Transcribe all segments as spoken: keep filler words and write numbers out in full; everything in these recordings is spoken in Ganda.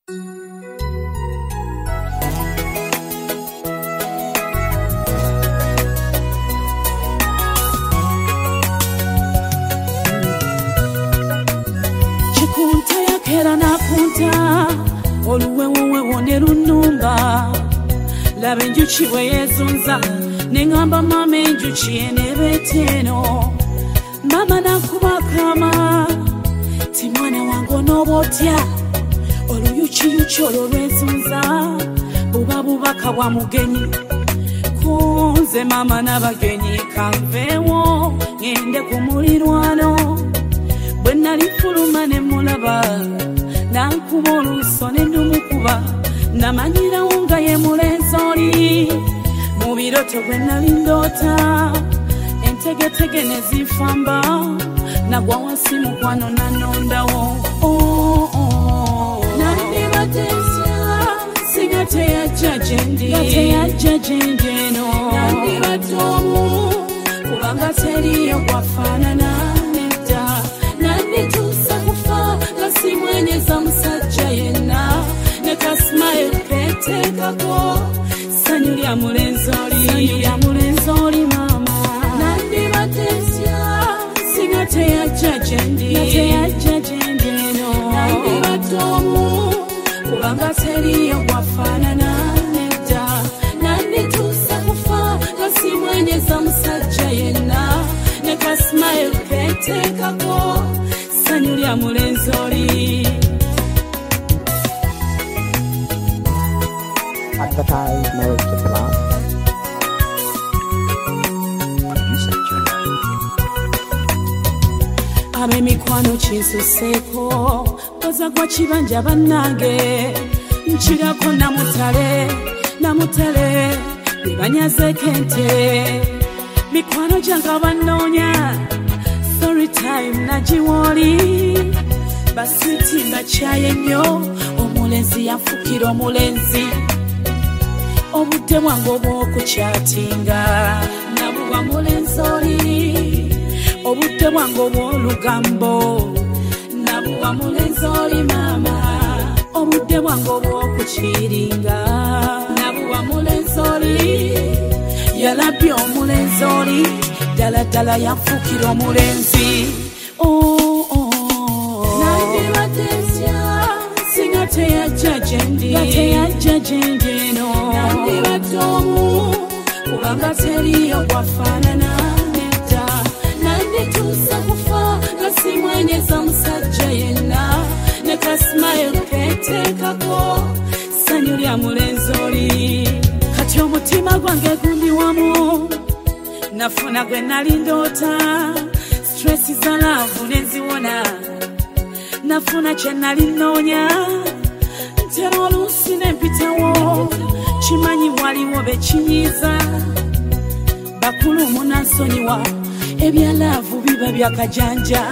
Chikunta ya kera na kunta oluwe wowe woneru numba labe njuchi we yezunza nengamba mama njuchi enebeteno mama nakubakama ti mwana wangu nobotya oluyuchi yuchi olwezunza buba bubaka bwa mugenyi kunze mama nabagenyi kanvewo ngende kumulirwano bwena lifuluma ne mulaba nankuba oluso ne ndumukuba namanyira unga ye mulenzoli mu biroto bwena lindota entegetege nezifamba nagwa wansi mukwano nanondawo oh, oh. Nandibatesya sigate ya jajendi gate ya jajendeno nandibatomu kubanga teriyo kwafanana neda nanditusa kufa ngasimwenyeza musajja yenna nekasmaye petekako sanyu lya mulenzoli sanyu lya mulenzoli mama nandibatesya sigate ya jajendi gate ya jajendeno nandibatomu kubanga teriyo kwafanana neda nanditusa kufa ngasimwenyeza musajja yenna nekasmaye petekako sanyu lya mulenzoli. Advertise marriage to plan. Abe mikwano chinsuseko koza kwa chibanja banange nchirako na mutale na mutale bibanyaze kente mikwano janga banonya story time na jiwoli basiti bachaye nyo omulenzi yafukira omulenzi obudde bwange obw'okukyatinga nabuwa mulenzoli obudde bwange obw'olugambo nabuwa mulenzoli mama obudde bwange obw'okukiringa nabuwa mulenzoli yalabye omulenzoli ddala ddala yafukira omulenzi oh, oh. Nandibatesya sigate ya jajendi gate ya jajendeno nandibatomu kubanga teriyo kwafanana neda nanditusa kufa ngasimwenyeza musajja yenna nekasmaye petekako sanyu lya mulenzoli kati omutima gwange gundi wamu nafuna gwe nali ndoota stressi za laavu nenziwona nafuna kye nali nnoonya ntera oluusi nempitawo kimanyi waliwo bekinyiiza bakulu munansonyiwa ebya laavu biba byakajanja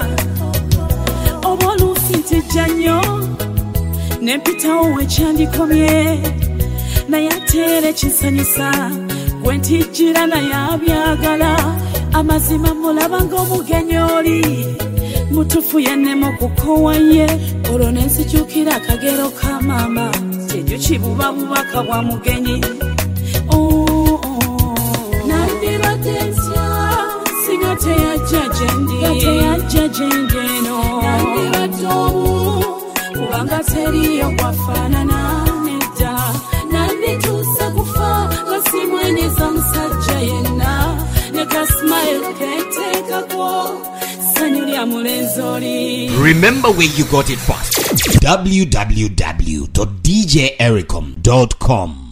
oba oluusi ntijja nnyo nempitawo wekyandikomye naye ateera ekinsanyusa gwe ntijjira naye abyagala amazima mulaba ng'omugenyi oli mutufu yennemu kukowaye olwo nenzijukira akagero ka maama tejukibuba bubaka bwa mugenyi oh, oh. Nandibatesya sigate ya jajendi gate ya jajendeno nandibatomu kubanga teriyo kwafanana neda nanditusa kufa ngasimwenyeza musajja yenna nekasmaye petekako sanyu lya mulenzoli. Remember where you got it first. w w w dot d j ericom dot com